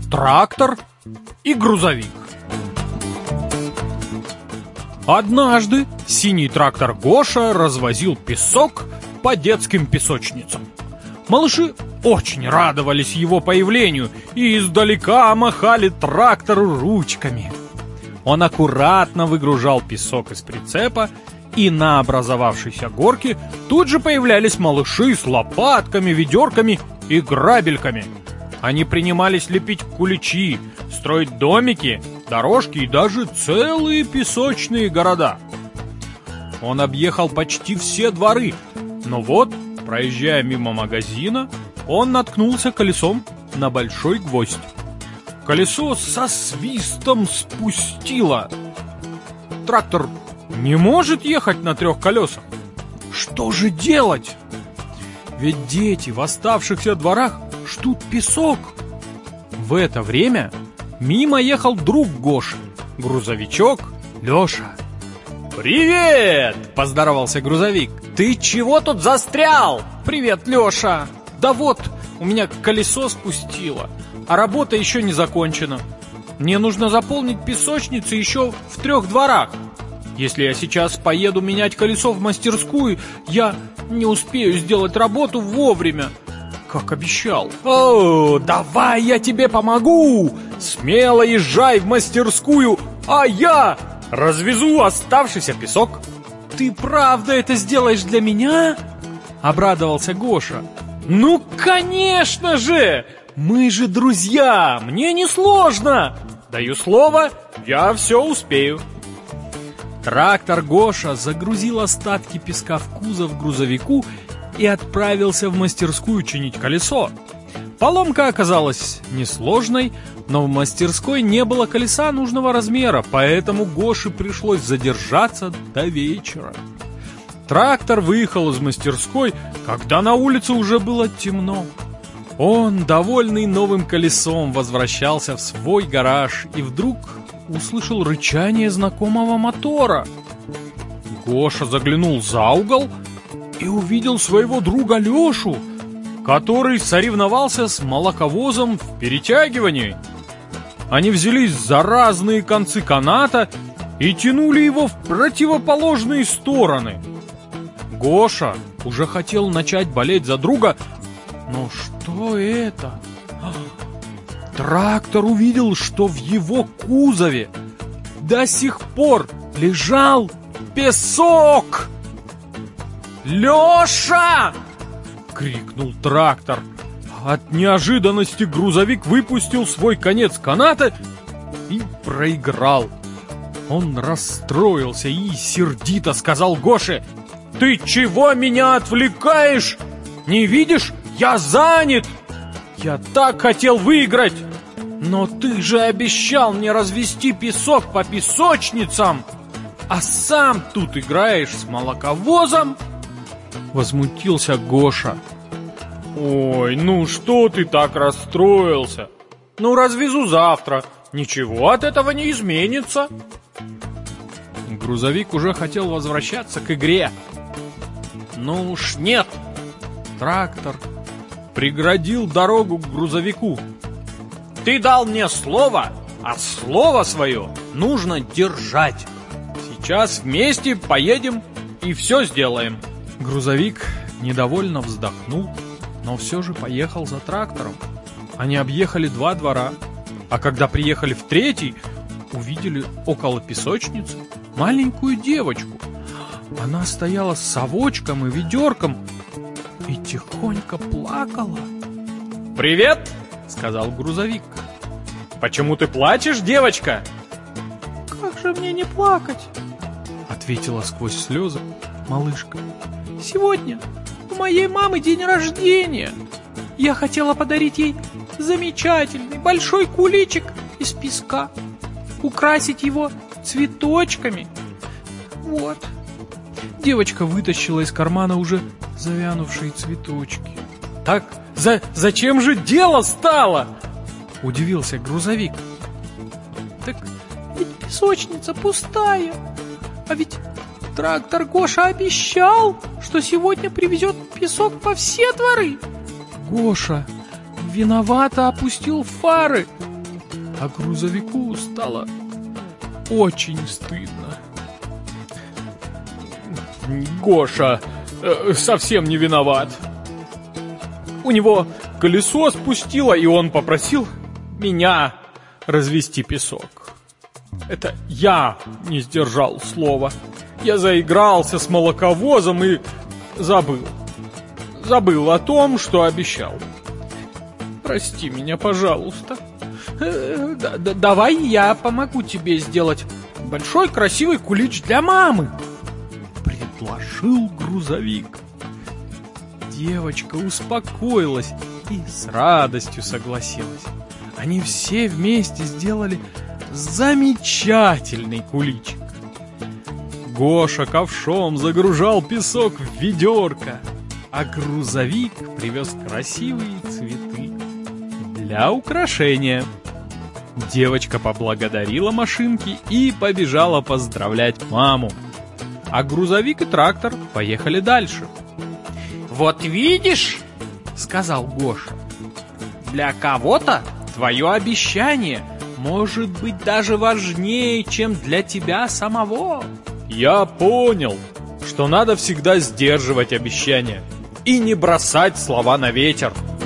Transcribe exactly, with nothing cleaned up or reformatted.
трактор и грузовик. Однажды синий трактор Гоша развозил песок по детским песочницам. Малыши очень радовались его появлению и издалека махали трактору ручками. Он аккуратно выгружал песок из прицепа, и на образовавшейся горке тут же появлялись малыши с лопатками, ведерками и грабельками. Они принимались лепить куличи, строить домики, дорожки и даже целые песочные города. Он объехал почти все дворы, но вот, проезжая мимо магазина, он наткнулся колесом на большой гвоздь. Колесо со свистом спустило. Трактор не может ехать на трех колесах. Что же делать? Ведь дети в оставшихся дворах ждут песок. В это время мимо ехал друг Гоши, грузовичок Леша. «Привет!» – поздоровался грузовик. «Ты чего тут застрял?» «Привет, Леша!» «Да вот, у меня колесо спустило, а работа еще не закончена. Мне нужно заполнить песочницы еще в трех дворах. Если я сейчас поеду менять колесо в мастерскую, я не успею сделать работу вовремя, как обещал». «О, давай я тебе помогу! Смело езжай в мастерскую, а я развезу оставшийся песок». «Ты правда это сделаешь для меня?» — обрадовался Гоша. «Ну, конечно же! Мы же друзья, мне не сложно! Даю слово, я все успею». Трактор Гоша загрузил остатки песка в кузов грузовику и отправился в мастерскую чинить колесо. Поломка оказалась несложной, но в мастерской не было колеса нужного размера, поэтому Гоше пришлось задержаться до вечера. Трактор выехал из мастерской, когда на улице уже было темно. Он, довольный новым колесом, возвращался в свой гараж и вдруг услышал рычание знакомого мотора. Гоша заглянул за угол и увидел своего друга Лешу, который соревновался с молоковозом в перетягивании. Они взялись за разные концы каната и тянули его в противоположные стороны. Гоша уже хотел начать болеть за друга, но что это? Трактор увидел, что в его кузове до сих пор лежал песок. «Леша!» — крикнул трактор. От неожиданности грузовик выпустил свой конец каната и проиграл. Он расстроился и сердито сказал Гоше: «Ты чего меня отвлекаешь? Не видишь, я занят! Я так хотел выиграть! Но ты же обещал мне развести песок по песочницам, а сам тут играешь с молоковозом!» Возмутился Гоша. «Ой, ну что ты так расстроился? Ну, развезу завтра. Ничего от этого не изменится». Грузовик уже хотел возвращаться к игре. Ну уж нет. Трактор преградил дорогу к грузовику. «Ты дал мне слово, а слово свое нужно держать. Сейчас вместе поедем и все сделаем». Грузовик недовольно вздохнул, но все же поехал за трактором. Они объехали два двора, а когда приехали в третий, увидели около песочницы маленькую девочку. Она стояла с совочком и ведерком и тихонько плакала. «Привет!» — сказал грузовик. «Почему ты плачешь, девочка?» «Как же мне не плакать?» — ответила сквозь слезы малышка. «Сегодня у моей мамы день рождения. Я хотела подарить ей замечательный большой куличик из песка, украсить его цветочками. Вот». Девочка вытащила из кармана уже завянувшие цветочки. «Так за зачем же дело стало?» — удивился грузовик. «Так ведь песочница пустая, а ведь трактор Гоша обещал, что сегодня привезет песок по все дворы». Гоша виновато опустил фары А грузовику стало очень стыдно. Гоша э, совсем не виноват. У него колесо спустило, и он попросил меня развести песок. Это я не сдержал слова. Я заигрался с молоковозом и забыл. Забыл о том, что обещал. Прости меня, пожалуйста. Э, да, да, давай я помогу тебе сделать большой красивый кулич для мамы, предложил грузовик. Девочка успокоилась и с радостью согласилась. Они все вместе сделали замечательный куличик. Гоша ковшом загружал песок в ведерко, а грузовик привез красивые цветы для украшения. Девочка поблагодарила машинки и побежала поздравлять маму. А грузовик и трактор поехали дальше. «Вот видишь, — сказал Гоша, — для кого-то твое обещание может быть даже важнее, чем для тебя самого». Я понял, что надо всегда сдерживать обещания и не бросать слова на ветер.